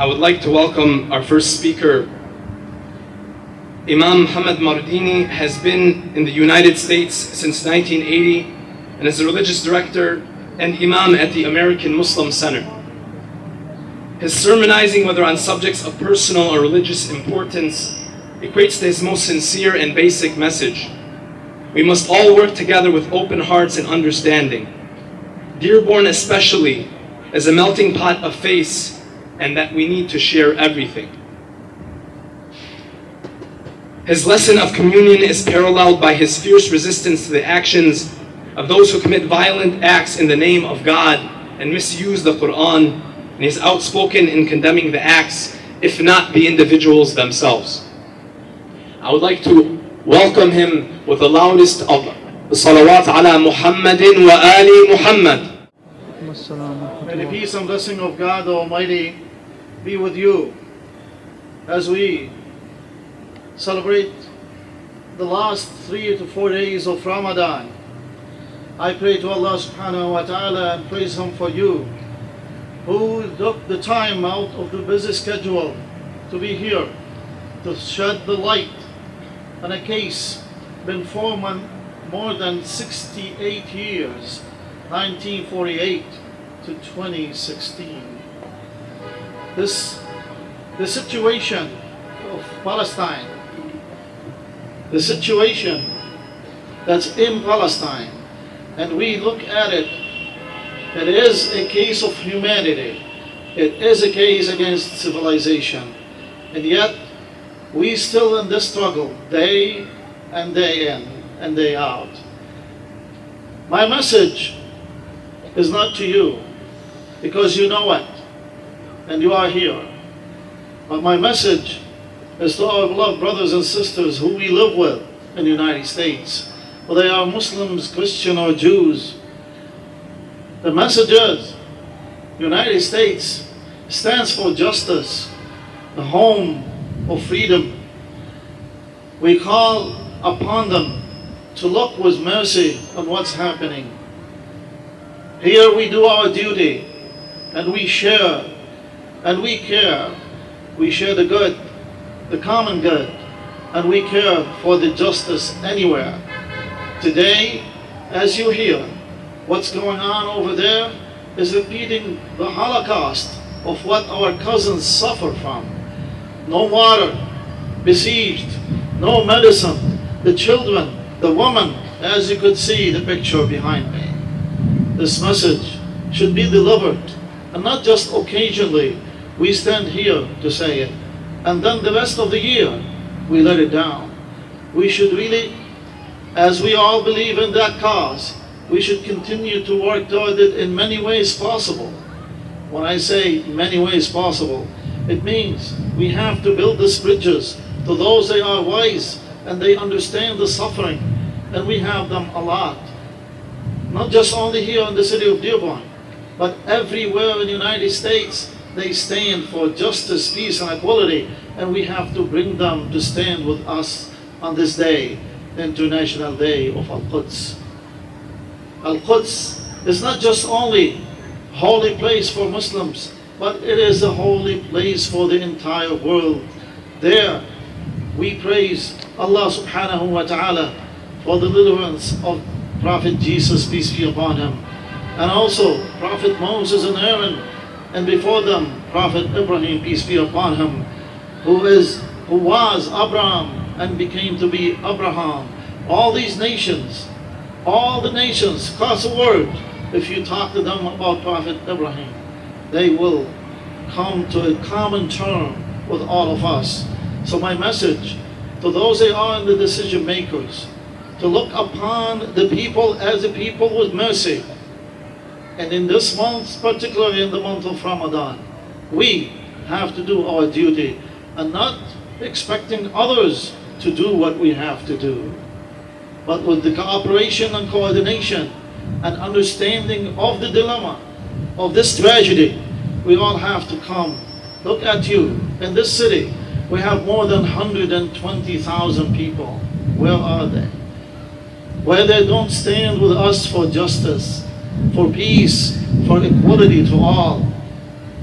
I would like to welcome our first speaker. Imam Muhammad Mardini has been in the United States since 1980 and is a religious director and Imam at the American Muslim Center. His sermonizing, whether on subjects of personal or religious importance, equates to his most sincere and basic message. We must all work together with open hearts and understanding. Dearborn especially is a melting pot of faiths, and that we need to share everything. His lesson of communion is paralleled by his fierce resistance to the actions of those who commit violent acts in the name of God and misuse the Quran, and he is outspoken in condemning the acts, if not the individuals themselves. I would like to welcome him with the loudest of salawat ala Muhammadin wa ali Muhammad. May the peace and blessing of God Almighty be with you as we celebrate the last 3 to 4 days of Ramadan. I pray to Allah subhanahu wa ta'ala and praise Him for you who took the time out of the busy schedule to be here to shed the light on a case been formed more than 68 years, 1948 to 2016. The situation of Palestine, the situation that's in Palestine, and we look at it, it is a case of humanity. It is a case against civilization. And yet, we still in this struggle, day and day in and day out. My message is not to you, because you know it, and you are here. But my message is to our beloved brothers and sisters who we live with in the United States, whether they are Muslims, Christian, or Jews. The message is, the United States stands for justice, the home of freedom. We call upon them to look with mercy on what's happening. Here we do our duty, and we share, and we care. We share the good, the common good, and we care for the justice anywhere. Today, as you hear, what's going on over there is repeating the Holocaust of what our cousins suffer from. No water, besieged, no medicine, the children, the woman, as you could see the picture behind me. This message should be delivered, and not just occasionally we stand here to say it, and then the rest of the year we let it down. We should really, as we all believe in that cause, we should continue to work toward it in many ways possible. When I say many ways possible, it means we have to build these bridges to those that are wise and they understand the suffering, and we have them a lot. Not just only here in the city of Dearborn, but everywhere in the United States. They stand for justice, peace, and equality, and we have to bring them to stand with us on this day, the International Day of Al-Quds. Al-Quds is not just only a holy place for Muslims, but it is a holy place for the entire world. There, we praise Allah subhanahu wa ta'ala for the deliverance of Prophet Jesus, peace be upon him, and also Prophet Moses and Aaron, and before them Prophet Ibrahim, peace be upon him, who was Abraham and became to be Abraham. All these nations, all the nations across the world, if you talk to them about Prophet Ibrahim, they will come to a common term with all of us. So my message to those that are in the decision makers, to look upon the people as a people with mercy. And in this month, particularly in the month of Ramadan, we have to do our duty and not expecting others to do what we have to do. But with the cooperation and coordination and understanding of the dilemma of this tragedy, we all have to come. Look at you, in this city, we have more than 120,000 people. Where are they? Where they don't stand with us for justice, for peace, for equality to all.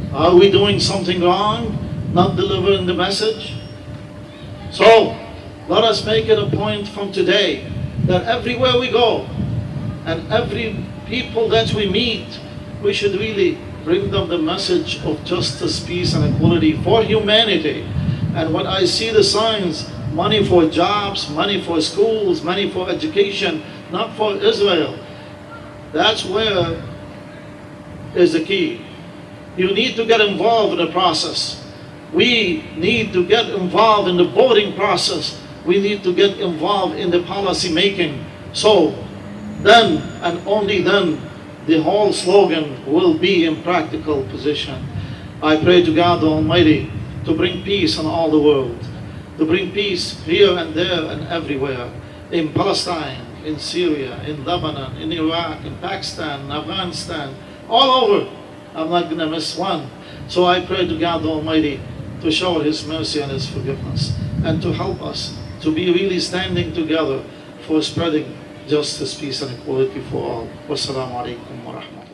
Are we doing something wrong? Not delivering the message? So, let us make it a point from today that everywhere we go and every people that we meet, we should really bring them the message of justice, peace, and equality for humanity. And when I see the signs, money for jobs, money for schools, money for education, not for Israel, that's where is the key. You need to get involved in the process. We need to get involved in the voting process. We need to get involved in the policy making. So then and only then the whole slogan will be in practical position. I pray to God the Almighty to bring peace in all the world, to bring peace here and there and everywhere, in Palestine, in Syria, in Lebanon, in Iraq, in Pakistan, in Afghanistan, all over. I'm not going to miss one. So I pray to God the Almighty to show His mercy and His forgiveness, and to help us to be really standing together for spreading justice, peace, and equality for all. Wassalamu alaikum wa rahmatullah.